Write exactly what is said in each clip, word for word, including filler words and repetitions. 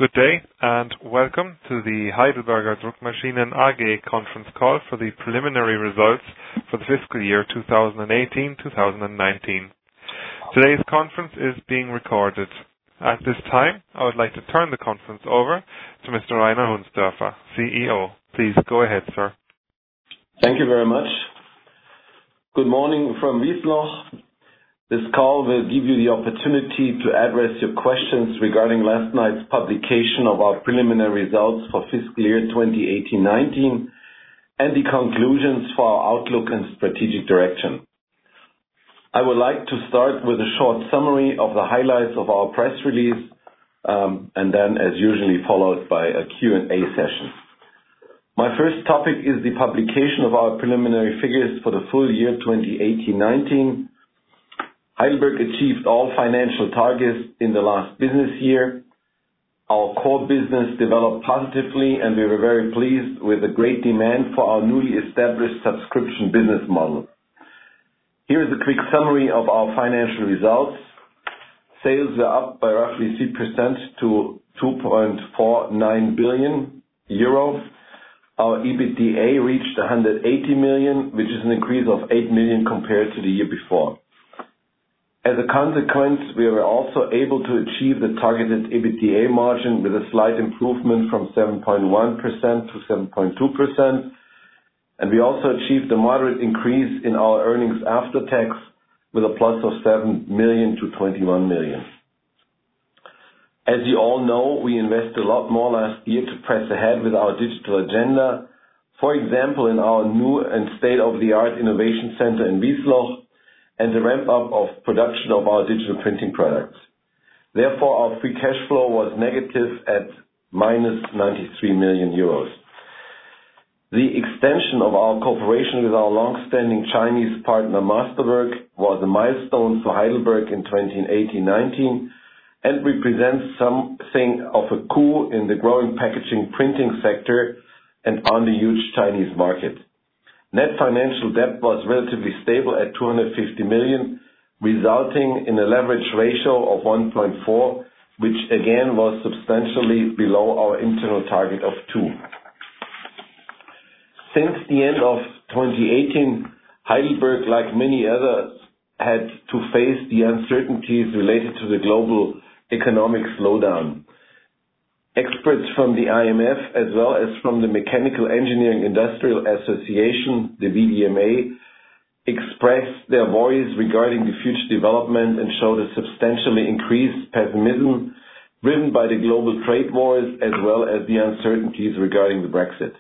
Good day, and welcome to the Heidelberger Druckmaschinen A G conference call for the preliminary results for the fiscal year twenty eighteen twenty nineteen. Today's conference is being recorded. At this time, I would like to turn the conference over to Mister Rainer Hundsdörfer, C E O. Please go ahead, sir. Thank you very much. Good morning from Wiesloch. This call will give you the opportunity to address your questions regarding last night's publication of our preliminary results for fiscal year twenty eighteen nineteen and the conclusions for our outlook and strategic direction. I would like to start with a short summary of the highlights of our press release, um, and then, as usually, followed by a Q and A session. My first topic is the publication of our preliminary figures for the full year twenty eighteen nineteen. Heidelberg achieved all financial targets in the last business year. Our core business developed positively, and we were very pleased with the great demand for our newly established subscription business model. Here is a quick summary of our financial results. Sales were up by roughly three percent to two point four nine billion euro. Our EBITDA reached one hundred eighty million, which is an increase of eight million compared to the year before. As a consequence, we were also able to achieve the targeted EBITDA margin with a slight improvement from seven point one percent to seven point two percent, and we also achieved a moderate increase in our earnings after tax with a plus of seven million to twenty-one million. As you all know, we invested a lot more last year to press ahead with our digital agenda, for example, in our new and state-of-the-art innovation center in Wiesloch, and the ramp-up of production of our digital printing products. Therefore, our free cash flow was negative at minus ninety-three million euros. The extension of our cooperation with our long-standing Chinese partner Masterwork was a milestone for Heidelberg in twenty eighteen nineteen and represents something of a coup in the growing packaging printing sector and on the huge Chinese market. Net financial debt was relatively stable at two hundred fifty million, resulting in a leverage ratio of one point four, which again was substantially below our internal target of two. Since the end of twenty eighteen, Heidelberg, like many others, had to face the uncertainties related to the global economic slowdown. Experts from the I M F, as well as from the Mechanical Engineering Industrial Association, the V D M A, expressed their worries regarding the future development and showed a substantially increased pessimism driven by the global trade wars as well as the uncertainties regarding the Brexit.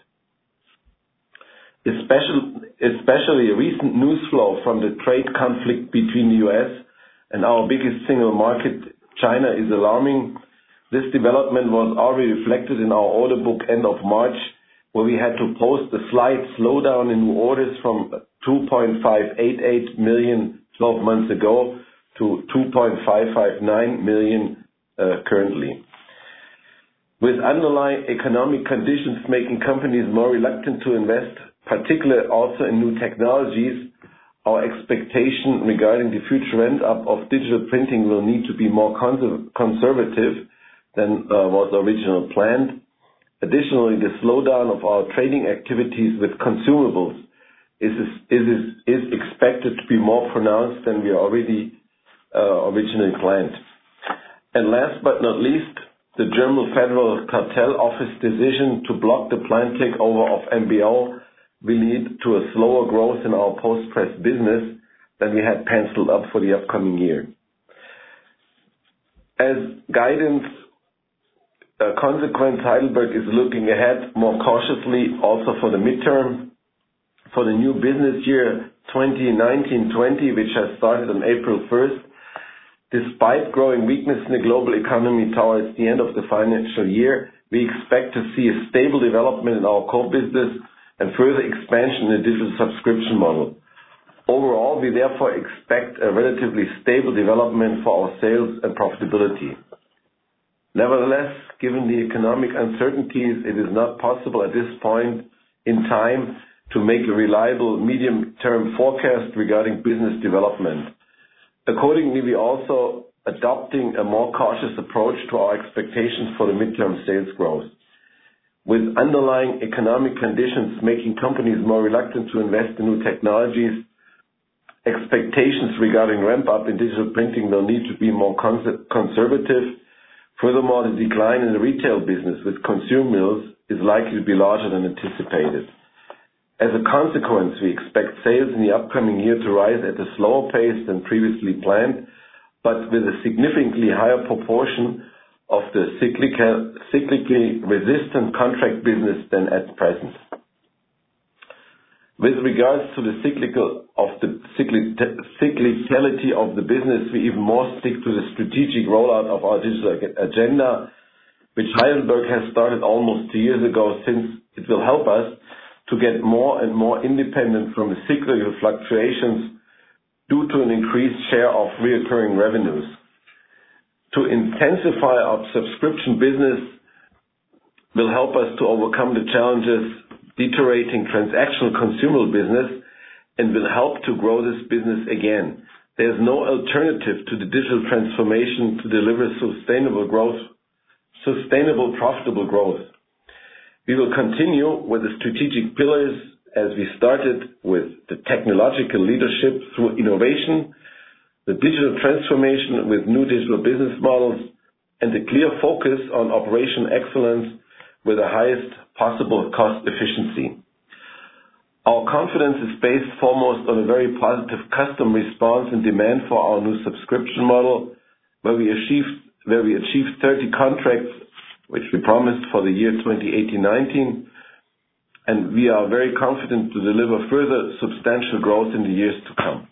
Especially, especially a recent news flow from the trade conflict between the U S and our biggest single market, China, is alarming. This development was already reflected in our order book end of March, where we had to post a slight slowdown in new orders from two point five eight eight million twelve months ago to two point five five nine million uh, currently. With underlying economic conditions making companies more reluctant to invest, particularly also in new technologies, our expectation regarding the future ramp-up of digital printing will need to be more conser- conservative than uh, was originally planned. Additionally, the slowdown of our trading activities with consumables is, is, is, is expected to be more pronounced than we already uh, originally planned. And last but not least, the German Federal Cartel Office decision to block the planned takeover of M B O will lead to a slower growth in our post-press business than we had penciled up for the upcoming year. As guidance, Uh, consequence, Heidelberg is looking ahead more cautiously also for the midterm. For the new business year twenty nineteen twenty, which has started on April first, despite growing weakness in the global economy towards the end of the financial year, we expect to see a stable development in our core business and further expansion in the digital subscription model. Overall, we therefore expect a relatively stable development for our sales and profitability. Nevertheless, given the economic uncertainties, it is not possible at this point in time to make a reliable medium-term forecast regarding business development. Accordingly, we also adopting a more cautious approach to our expectations for the midterm sales growth. With underlying economic conditions making companies more reluctant to invest in new technologies, expectations regarding ramp-up in digital printing will need to be more conservative. Furthermore, the decline in the retail business with consumer mills is likely to be larger than anticipated. As a consequence, we expect sales in the upcoming year to rise at a slower pace than previously planned, but with a significantly higher proportion of the cyclical, cyclically resistant contract business than at present. With regards to the cyclical of the cyclic, cyclicality of the business, we even more stick to the strategic rollout of our digital agenda, which Heidelberg has started almost two years ago, since it will help us to get more and more independent from the cyclical fluctuations due to an increased share of recurring revenues. To intensify our subscription business will help us to overcome the challenges deteriorating transactional consumable business and will help to grow this business again. There's no alternative to the digital transformation to deliver sustainable growth, sustainable, profitable growth. We will continue with the strategic pillars as we started with the technological leadership through innovation, the digital transformation with new digital business models, and a clear focus on operational excellence with the highest possible cost efficiency. Our confidence is based foremost on a very positive customer response and demand for our new subscription model, where we achieved, where we achieved thirty contracts, which we promised for the year twenty eighteen nineteen, and we are very confident to deliver further substantial growth in the years to come.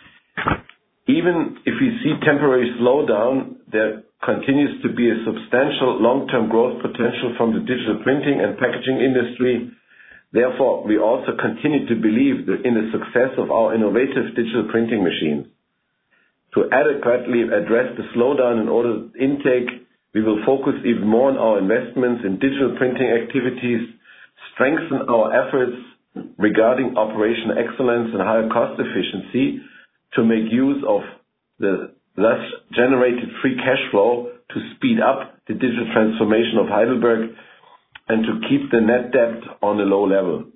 Even if we see temporary slowdown, there continues to be a substantial long-term growth potential from the digital printing and packaging industry. Therefore, we also continue to believe in the success of our innovative digital printing machines. To adequately address the slowdown in order intake, we will focus even more on our investments in digital printing activities, strengthen our efforts regarding operational excellence and higher cost efficiency, to make use of the thus generated free cash flow to speed up the digital transformation of Heidelberg and to keep the net debt on a low level.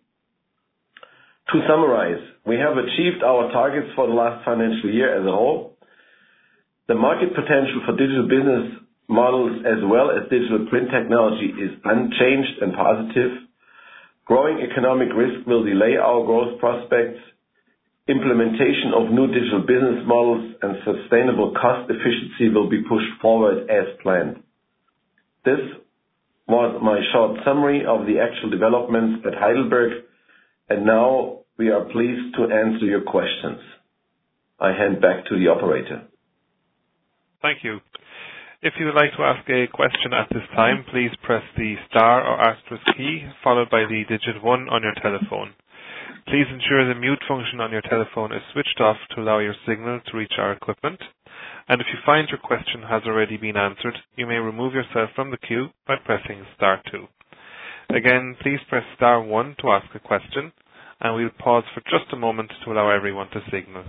To summarize, we have achieved our targets for the last financial year as a whole. The market potential for digital business models as well as digital print technology is unchanged and positive. Growing economic risk will delay our growth prospects. Implementation of new digital business models and sustainable cost efficiency will be pushed forward as planned. This was my short summary of the actual developments at Heidelberg, and now we are pleased to answer your questions. I hand back to the operator. Thank you. If you would like to ask a question at this time, please press the star or asterisk key followed by the digit one on your telephone. Please ensure the mute function on your telephone is switched off to allow your signal to reach our equipment. And if you find your question has already been answered, you may remove yourself from the queue by pressing star two. Again, please press star one to ask a question, and we'll pause for just a moment to allow everyone to signal.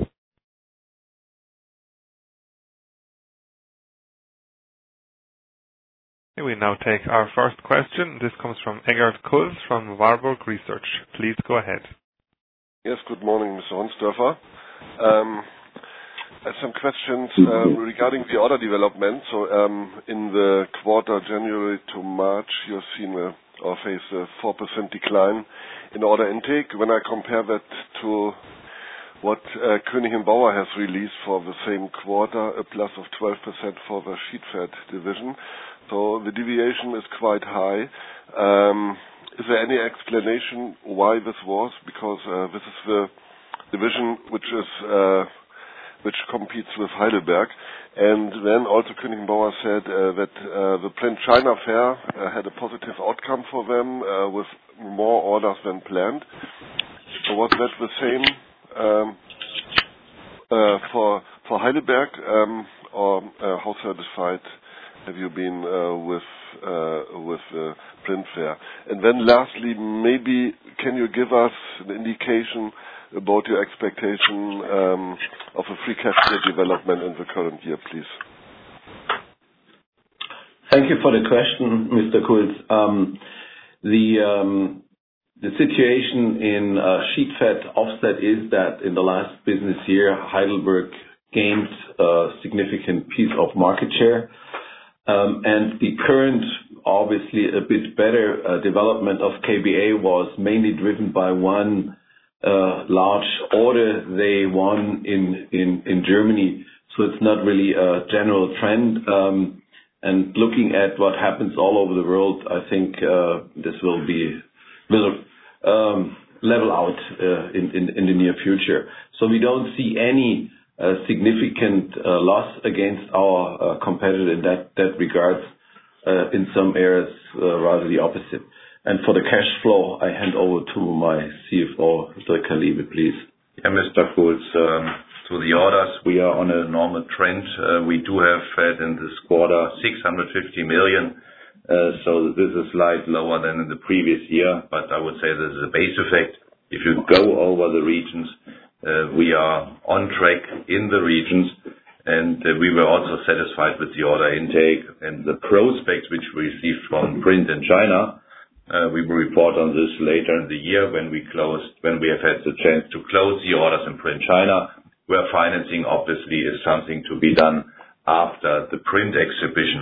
We now take our first question. This comes from Egert Kulz from Warburg Research. Please go ahead. Yes, good morning, Mister Honsdorfer. Um, I have some questions uh, regarding the order development. So, um, in the quarter January to March, you've seen a, or face a four percent decline in order intake. When I compare that to what uh, Koenig & Bauer has released for the same quarter, a plus of twelve percent for the Sheetfed division. So the deviation is quite high. Um, Is there any explanation why this was? Because uh, this is the division which is uh, which competes with Heidelberg, and then also Koenig & Bauer said uh, that uh, the planned China fair uh, had a positive outcome for them uh, with more orders than planned. So was that the same um, uh, for for Heidelberg, um, or uh, how satisfied have you been uh, with uh, with uh, print fair? And then lastly, maybe can you give us an indication about your expectation um, of a free cash flow development in the current year, please? Thank you for the question, Mister Kulz. Um, the um, the situation in uh, sheet-fed offset is that in the last business year, Heidelberg gained a significant piece of market share, um, and the current, obviously a bit better uh, development of K B A was mainly driven by one uh, large order they won in, in in Germany. So it's not really a general trend. Um, And looking at what happens all over the world, I think uh, this will be will um, level out uh, in, in in the near future. So we don't see any uh, significant uh, loss against our uh, competitor in that that regard. Uh, in some areas, uh, rather the opposite. And for the cash flow, I hand over to my C F O, Mister Kalibe, please. Yeah, Mister Kulz, um, to the orders, we are on a normal trend. Uh, we do have had in this quarter six hundred fifty million, uh, so this is slightly lower than in the previous year, but I would say this is a base effect. If you go over the regions, uh, we are on track in the regions, and uh, we were also satisfied with the order intake and the prospects which we received from Print in China. Uh, we will report on this later in the year when we closed, when we have had the chance to close the orders in Print China, where financing obviously is something to be done after the Print exhibition.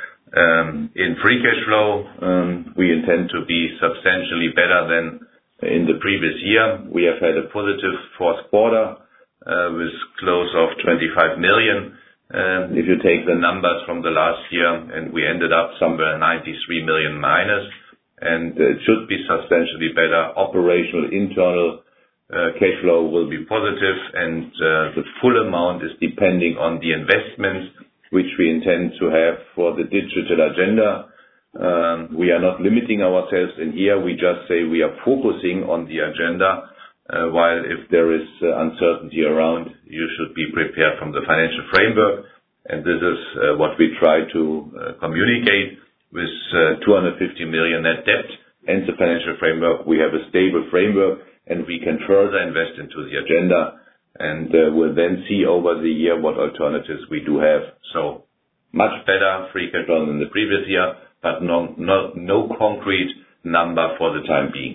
Um, in free cash flow, um, we intend to be substantially better than in the previous year. We have had a positive fourth quarter uh, with close of twenty-five million. Um, if you take the numbers from the last year, and we ended up somewhere ninety-three million minus, and it should be substantially better. Operational, internal uh, cash flow will be positive, and uh, the full amount is depending on the investments which we intend to have for the digital agenda. Um, we are not limiting ourselves in here. We just say we are focusing on the agenda, uh, while if there is uh, uncertainty around, you should be prepared from the financial framework. And this is uh, what we try to uh, communicate with uh, two hundred fifty million net debt and the financial framework. We have a stable framework, and we can further invest into the agenda, and uh, we'll then see over the year what alternatives we do have. So much better free cash flow than the previous year, but no, no, no concrete number for the time being.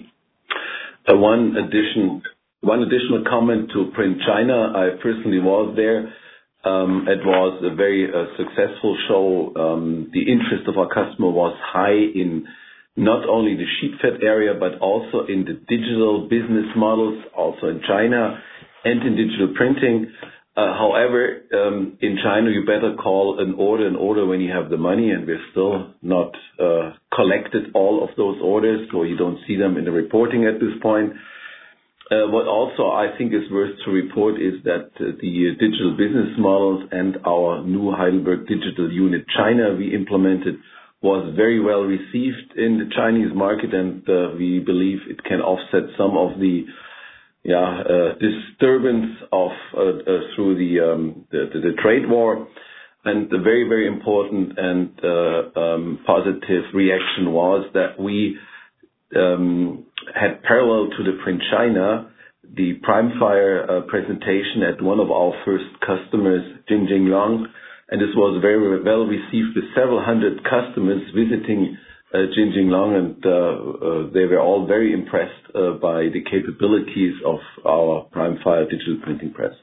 Uh, one addition, one additional comment to Print China. I personally was there. Um, it was a very uh, successful show. Um, the interest of our customer was high in not only the sheet-fed area, but also in the digital business models, also in China, and in digital printing. Uh, however, um, in China, you better call an order an order when you have the money, and we're still not uh, collected all of those orders, so you don't see them in the reporting at this point. Uh, what also I think is worth to report is that uh, the digital business models and our new Heidelberg Digital Unit China we implemented was very well received in the Chinese market, and uh, we believe it can offset some of the yeah, uh, disturbance of uh, uh, through the, um, the, the the trade war. And the very very important and uh, um, positive reaction was that we um, had parallel to the Print China the PrimeFire uh, presentation at one of our first customers, Jingjing Long, and this was very well received with several hundred customers visiting uh, Jingjing Long, and uh, uh, they were all very impressed uh, by the capabilities of our PrimeFire digital printing press.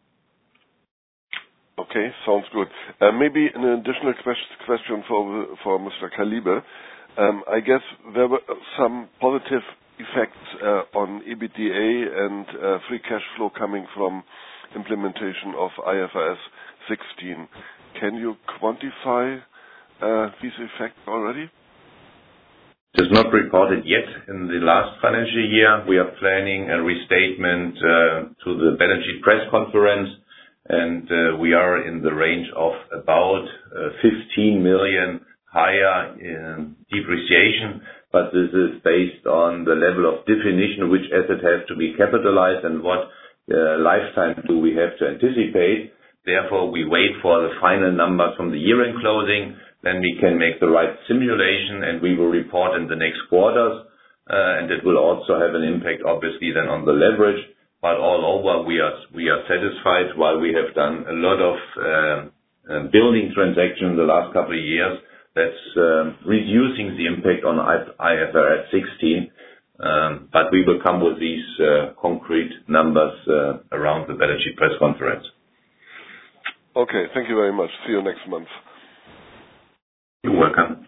Okay, sounds good. Uh, maybe an additional question, question for for Mister Kalibe. Um, I guess there were some positive effects uh, on EBITDA and uh, free cash flow coming from implementation of I F R S sixteen. Can you quantify uh, these effects already? It is not reported yet in the last financial year. We are planning a restatement uh, to the balance sheet press conference, and uh, we are in the range of about uh, fifteen million higher in depreciation, but this is based on the level of definition which asset has to be capitalized and what uh, lifetime do we have to anticipate. Therefore, we wait for the final numbers from the year-end closing, then we can make the right simulation, and we will report in the next quarters, uh, and it will also have an impact, obviously, then on the leverage. But all over, we are we are satisfied. While we have done a lot of uh, uh, building transactions in the last couple of years, that's um, reducing the impact on I F R S sixteen. Um, but we will come with these uh, concrete numbers uh, around the balance sheet press conference. Okay, thank you very much. See you next month. You're welcome.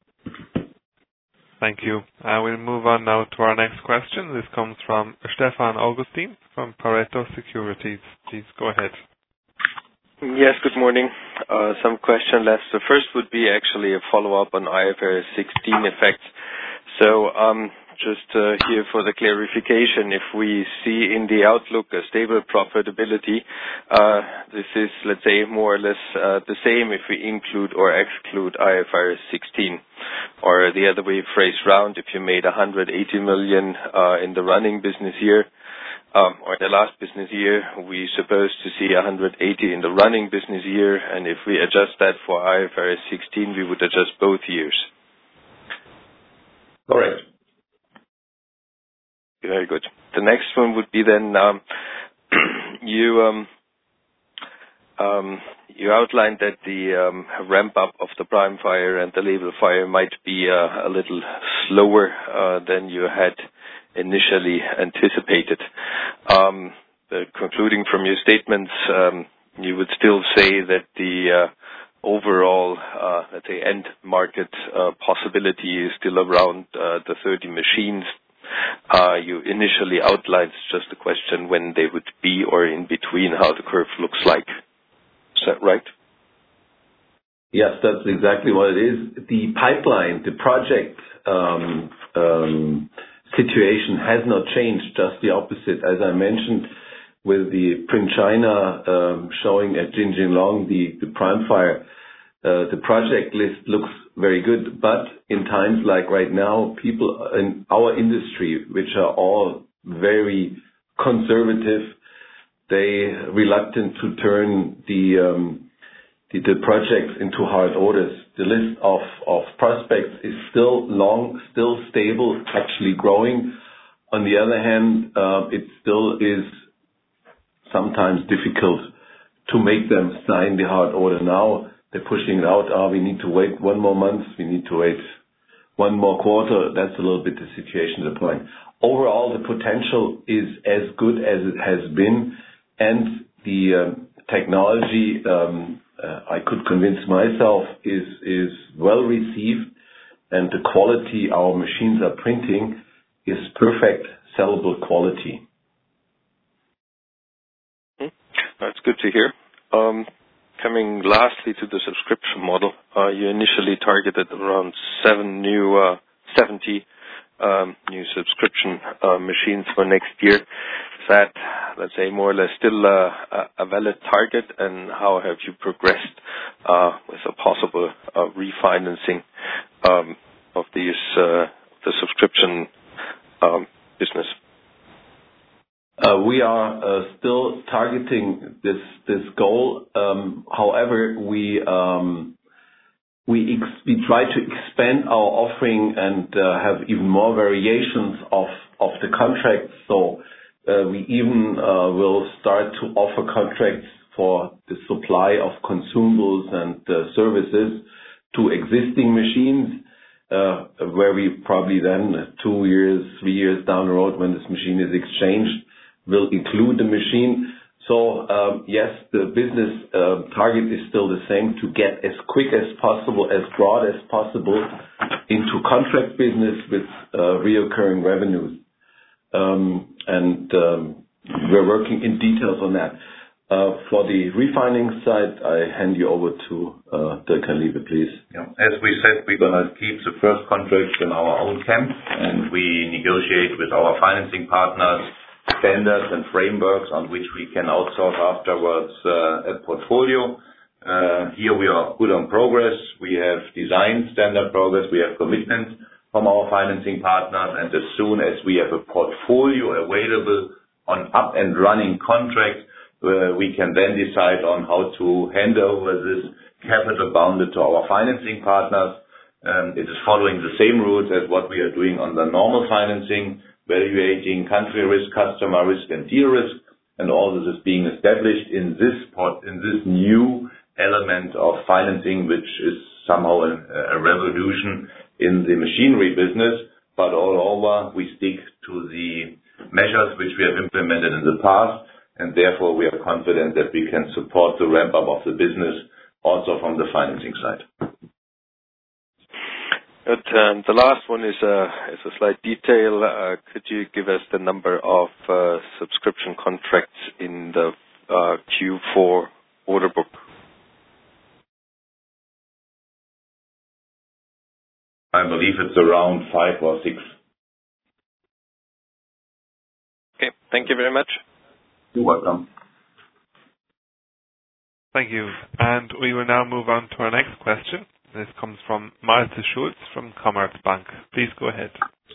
Thank you. Uh, we'll move on now to our next question. This comes from Stefan Augustin from Pareto Securities. Please go ahead. Yes, good morning. Uh, some question left. The first would be actually a follow-up on I F R S sixteen effects. So um, just uh, here for the clarification, if we see in the outlook a stable profitability, uh, this is, let's say, more or less uh, the same if we include or exclude I F R S sixteen. Or the other way phrased round, if you made one hundred eighty million uh, in the running business year, um, or the last business year, we're supposed to see one hundred eighty in the running business year, and if we adjust that for I F R S sixteen, we would adjust both years. Correct. Very good. The next one would be then um, you um, um, you outlined that the um, ramp up of the prime fire and the label fire might be uh, a little slower uh, than you had initially anticipated. Um, the, concluding from your statements, um, you would still say that the uh, overall, uh, let's say, end market uh, possibility is still around uh, the thirty machines. Uh, you initially outlined. It's just a question when they would be or in between, how the curve looks like. Is that right? Yes, that's exactly what it is. The pipeline, the project um, um, situation has not changed, just the opposite. As I mentioned, with the Print China um, showing at Jinjinglong the, the prime fire, uh, the project list looks very good. But in times like right now, people in our industry, which are all very conservative, they reluctant to turn the, um, the the projects into hard orders. The list of of prospects is still long, still stable, actually growing. On the other hand, uh, it still is sometimes difficult to make them sign the hard order now. They're pushing it out. Oh, we need to wait one more month. We need to wait one more quarter. That's a little bit the situation at the point. Overall, the potential is as good as it has been. And the um, technology, um, uh, I could convince myself, is is well received, and the quality our machines are printing is perfect sellable quality. That's good to hear. Um, coming lastly to the subscription model, uh, you initially targeted around seven new, uh, seventy um, new subscription uh, machines for next year. Is that, let's say, more or less still uh, a valid target? And how have you progressed uh, with a possible uh, refinancing um, of these uh, the subscription um, business? Uh, we are uh, still targeting this this goal. Um, however, we um, we ex- we try to expand our offering and uh, have even more variations of of the contracts. So uh, we even uh, will start to offer contracts for the supply of consumables and uh, services to existing machines, uh, where we probably then two years, three years down the road, when this machine is exchanged, will include the machine. So, um, yes, the business uh, target is still the same, to get as quick as possible, as broad as possible into contract business with uh, reoccurring revenues. Um, and um, we're working in details on that. Uh, for the refining side, I hand you over to uh, Dirk Liebe, please. Yeah. As we said, we're going to keep the first contracts in our own camp, and we negotiate with our financing partners standards and frameworks on which we can outsource afterwards uh, a portfolio. Uh, here we are good on progress. We have design standard progress. We have commitment from our financing partners, and as soon as we have a portfolio available on up and running contracts, uh, we can then decide on how to hand over this capital bounded to our financing partners. Um, it is following the same rules as what we are doing on the normal financing, evaluating country risk, customer risk, and deal risk, and all this is being established in this pot, in this new element of financing, which is somehow a, a revolution in the machinery business, but all over we stick to the measures which we have implemented in the past, and therefore we are confident that we can support the ramp up of the business also from the financing side. Good. Um, the last one is a, is a slight detail. Uh, could you give us the number of uh, subscription contracts in the uh, Q four order book? I believe it's around five or six. Okay. Thank you very much. You're welcome. Thank you. And we will now move on to our next question. This comes from Malte Schulz from Commerzbank. Please go ahead.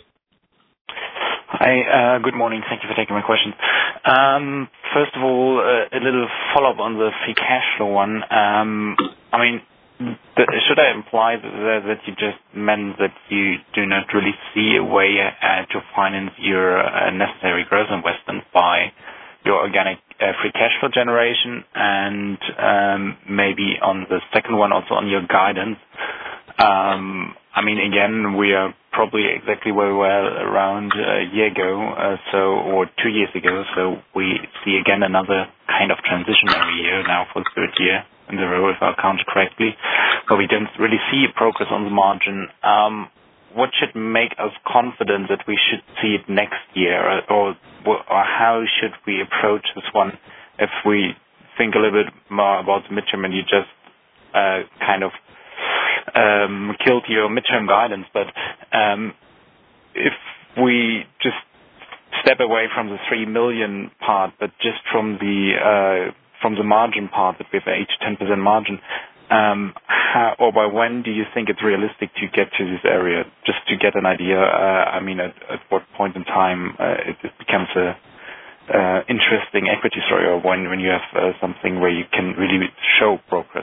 Hi, uh, good morning. Thank you for taking my question. Um, first of all, uh, a little follow-up on the free cash flow one. Um, I mean, th- should I imply that, that you just meant that you do not really see a way uh, to finance your uh, necessary growth investment by your organic uh, free cash flow generation, and um, maybe on the second one, also on your guidance? Um, I mean, again, we are probably exactly where we were around a year ago, uh, so or two years ago. So we see again another kind of transitionary year now for the third year in the row, if I count correctly. But we don't really see a progress on the margin. Um, what should make us confident that we should see it next year, or, or how should we approach this one if we think a little bit more about the midterm and you just uh, kind of um, killed your midterm guidance? But um, if we just step away from the three million part, but just from the uh, from the margin part, that we have eight to ten percent margin, Um, how, or by when do you think it's realistic to get to this area? Just to get an idea, uh, I mean, at, at what point in time uh, it, it becomes a uh, interesting equity story, or when, when you have uh, something where you can really show progress?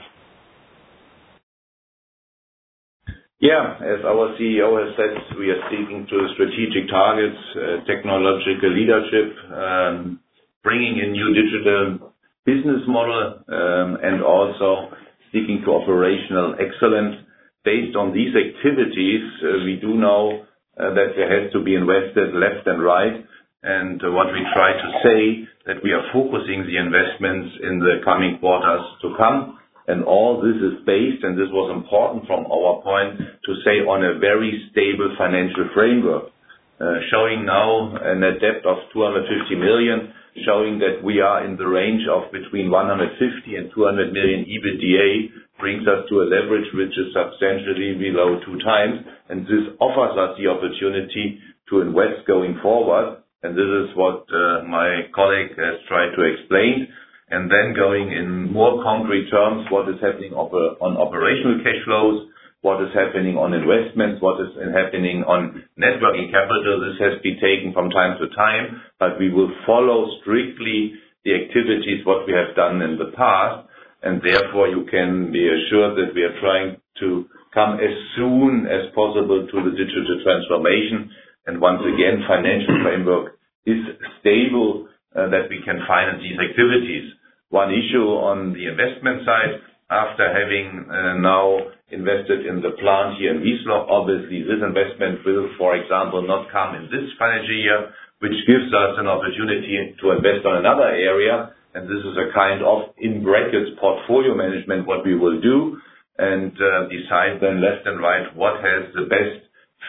Yeah, as our C E O has said, we are sticking to strategic targets, uh, technological leadership, um, bringing in new digital business model, um, and also sticking to operational excellence. Based on these activities, uh, we do know uh, that there has to be invested left and right. And uh, what we try to say, that we are focusing the investments in the coming quarters to come. And all this is based, and this was important from our point, to say on a very stable financial framework, uh, showing now a net debt of two hundred fifty million, showing that we are in the range of between one hundred fifty and two hundred million EBITDA, brings us to a leverage which is substantially below two times, and this offers us the opportunity to invest going forward, and this is what uh, my colleague has tried to explain. And then going in more concrete terms, what is happening op- on operational cash flows, what is happening on investments, what is happening on net working capital. This has been taken from time to time, but we will follow strictly the activities what we have done in the past, and therefore you can be assured that we are trying to come as soon as possible to the digital transformation. And once again, financial framework is stable, uh, that we can finance these activities. One issue on the investment side, after having uh, now invested in the plant here in Wiesloch, obviously this investment will, for example, not come in this financial year, which gives us an opportunity to invest on another area. And this is a kind of, in brackets, portfolio management, what we will do, and uh, decide then left and right what has the best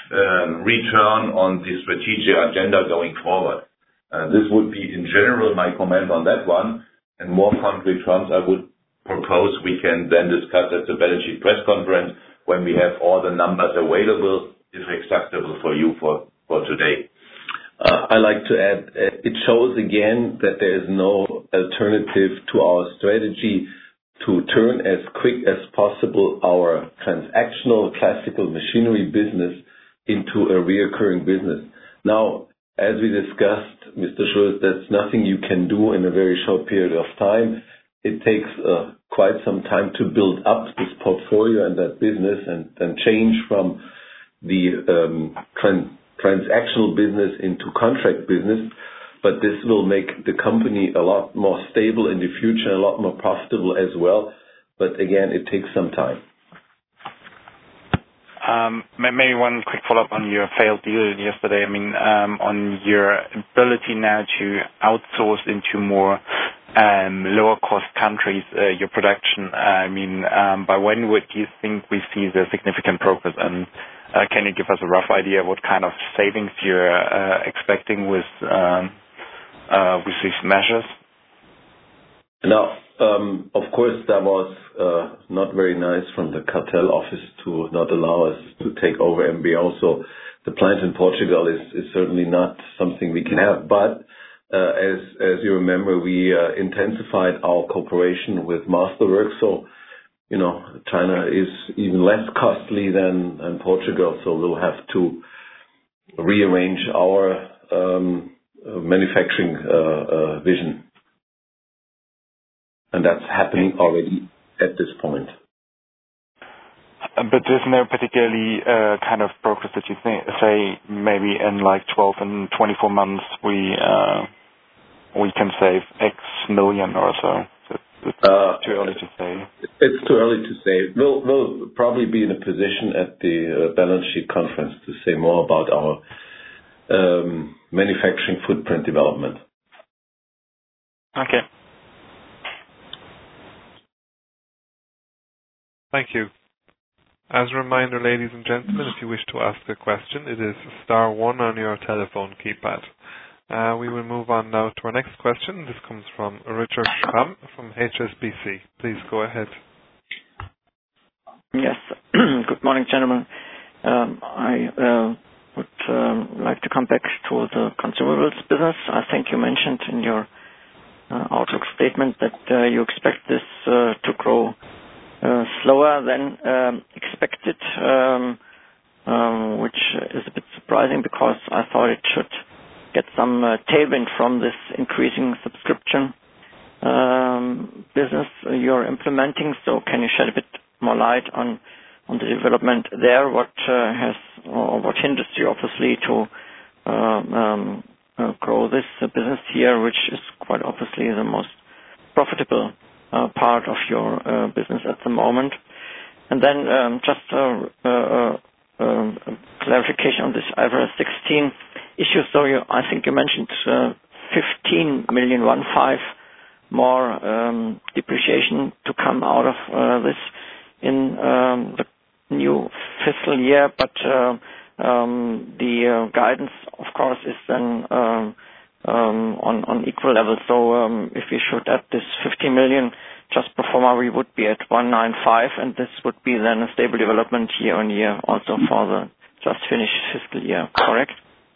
um, return on the strategic agenda going forward. Uh, this would be, in general, my comment on that one. And more concrete terms, I would propose we can then discuss at the balance sheet press conference when we have all the numbers available, if acceptable for you for, for today. Uh, I like to add, uh, it shows again that there is no alternative to our strategy to turn as quick as possible our transactional classical machinery business into a reoccurring business. Now, as we discussed, Mister Schulz, that's nothing you can do in a very short period of time. It takes uh, quite some time to build up this portfolio and that business, and then change from the um, trans- transactional business into contract business. But this will make the company a lot more stable in the future, a lot more profitable as well. But again, it takes some time. Um, maybe one quick follow-up on your failed deal yesterday. I mean, um, on your ability now to outsource into more um, lower-cost countries uh, your production. I mean, um, by when would you think we see the significant progress? And uh, can you give us a rough idea what kind of savings you're uh, expecting with um, uh, with these measures? Now, um, of course, that was uh, not very nice from the cartel office to not allow us to take over M B O. So the plant in Portugal is, is certainly not something we can have. But uh, as as you remember, we uh, intensified our cooperation with Masterwork. So, you know, China is even less costly than, than Portugal. So we'll have to rearrange our um, manufacturing uh, uh, vision. And that's happening already at this point. But there's no particularly uh, kind of progress that you think, say maybe in like twelve and twenty-four months we uh, we can save X million or so. so it's uh, too early to say. It's too early to say. We'll we'll probably be in a position at the uh, balance sheet conference to say more about our um, manufacturing footprint development. Okay. Thank you. As a reminder, ladies and gentlemen, if you wish to ask a question, it is star one on your telephone keypad. Uh, we will move on now to our next question. This comes from Richard Schramm from H S B C. Please go ahead. Yes. Good morning, gentlemen. Um, I uh, would um, like to come back to the consumables business. I think you mentioned in your uh, outlook statement that uh, you expect this uh, to grow Uh, slower than um, expected, um, um, which is a bit surprising because I thought it should get some uh, tailwind from this increasing subscription um, business you're implementing. So can you shed a bit more light on on the development there? What uh, has or what hinders you obviously to uh, um, uh, grow this uh, business here, which is quite obviously the most profitable Uh, part of your uh, business at the moment. And then um, just a, a, a, a clarification on this I F R S sixteen issue. So you, I think you mentioned uh, fifteen million, one five, more um, depreciation to come out of uh, this in um, the new fiscal year, but uh, um, the uh, guidance, of course, is then um, Um, on, on equal levels. So um, if we should add this fifty million, just pro forma, we would be at one ninety-five, and this would be then a stable development year on year also for the just finished fiscal year, correct?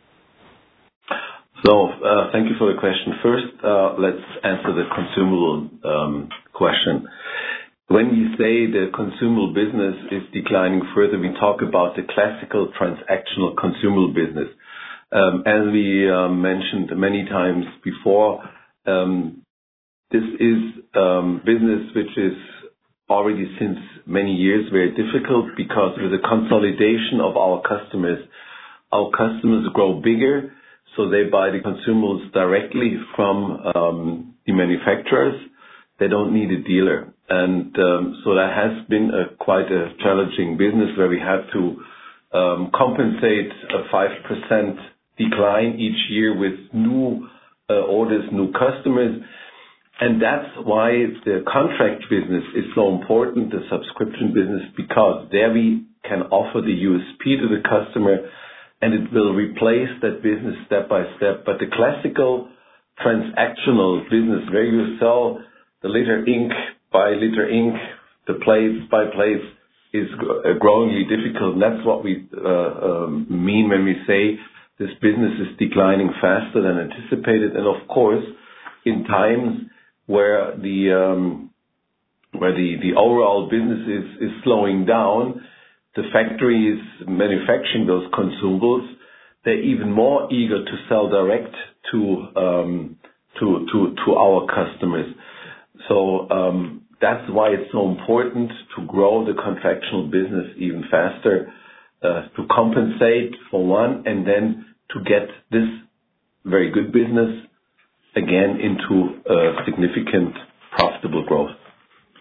So uh, thank you for the question. First, uh, let's answer the consumable um, question. When we say the consumable business is declining further, we talk about the classical transactional consumable business. Um, as we uh, mentioned many times before, um, this is um, business which is already since many years very difficult because with the consolidation of our customers, our customers grow bigger, so they buy the consumables directly from um, the manufacturers. They don't need a dealer. And um, so that has been a, quite a challenging business where we had to um, compensate a five percent decline each year with new uh, orders, new customers. And that's why the contract business is so important, the subscription business, because there we can offer the U S P to the customer and it will replace that business step by step. But the classical transactional business where you sell the liter ink by liter ink, the plates by plates, is growingly difficult. And that's what we uh, um, mean when we say this business is declining faster than anticipated. And of course, in times where the um, where the, the overall business is, is slowing down, the factories manufacturing those consumables, they're even more eager to sell direct to um, to, to to our customers. So um, that's why it's so important to grow the contractual business even faster. Uh, to compensate for one and then to get this very good business again into uh, significant profitable growth.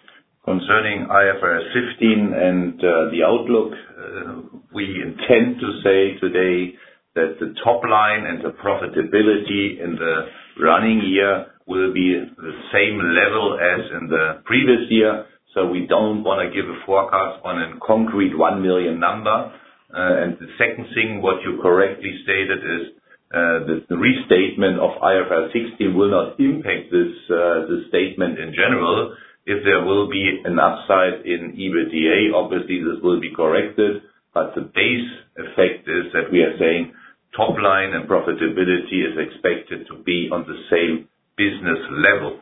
Concerning I F R S fifteen and uh, the outlook, uh, we intend to say today that the top line and the profitability in the running year will be the same level as in the previous year. So we don't want to give a forecast on a concrete one million number. Uh, and the second thing, what you correctly stated is uh, that the restatement of I F R S sixteen will not impact this, uh, this statement in general. If there will be an upside in EBITDA, obviously this will be corrected, but the base effect is that we are saying top line and profitability is expected to be on the same business level.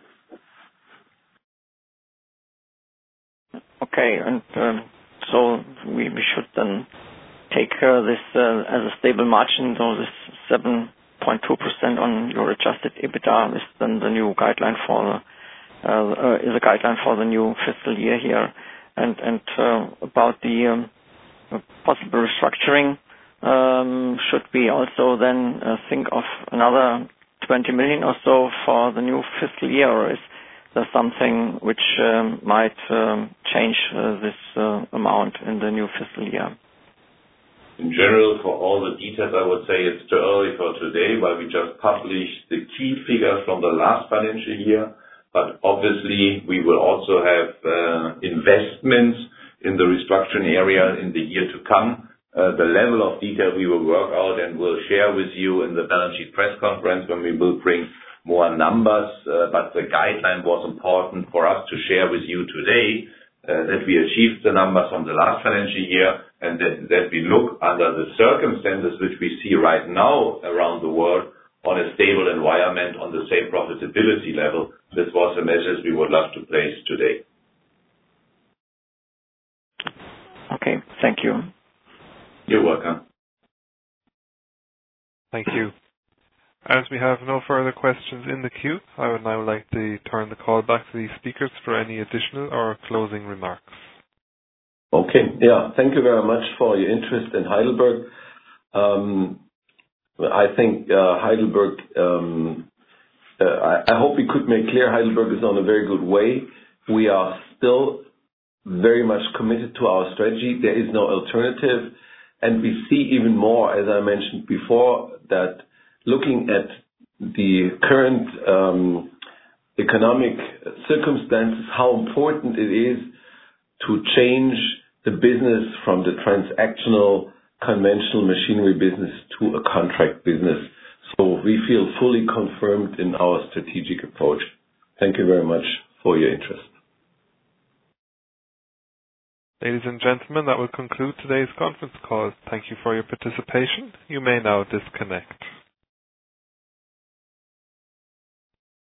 Okay, and um, so we, we should then take uh, this uh, as a stable margin, so this seven point two percent on your adjusted EBITDA is then the new guideline for the Uh, uh, is a guideline for the new fiscal year here. And and uh, about the um, possible restructuring, um, should we also then uh, think of another twenty million or so for the new fiscal year, or is there something which um, might um, change uh, this uh, amount in the new fiscal year? In general, for all the details, I would say it's too early for today, while we just published the key figures from the last financial year. But obviously, we will also have uh, investments in the restructuring area in the year to come. Uh, the level of detail we will work out and will share with you in the balance sheet press conference when we will bring more numbers. Uh, but the guideline was important for us to share with you today, uh, that we achieved the numbers from the last financial year, and that, that we look under the circumstances which we see right now around the world on a stable environment on the same profitability level. This was a message we would love to place today. Okay, thank you. You're welcome. Thank you. As we have no further questions in the queue, I would now like to turn the call back to the speakers for any additional or closing remarks. Okay, yeah, thank you very much for your interest in Heidelberg. Um, I think uh, Heidelberg, um, uh, I, I hope we could make clear Heidelberg is on a very good way. We are still very much committed to our strategy. There is no alternative. And we see even more, as I mentioned before, that looking at the current um, economic circumstances, how important it is to change the business from the transactional conventional machinery business to a contract business. So we feel fully confirmed in our strategic approach. Thank you very much for your interest. Ladies and gentlemen, that will conclude today's conference call. Thank you for your participation. You may now disconnect.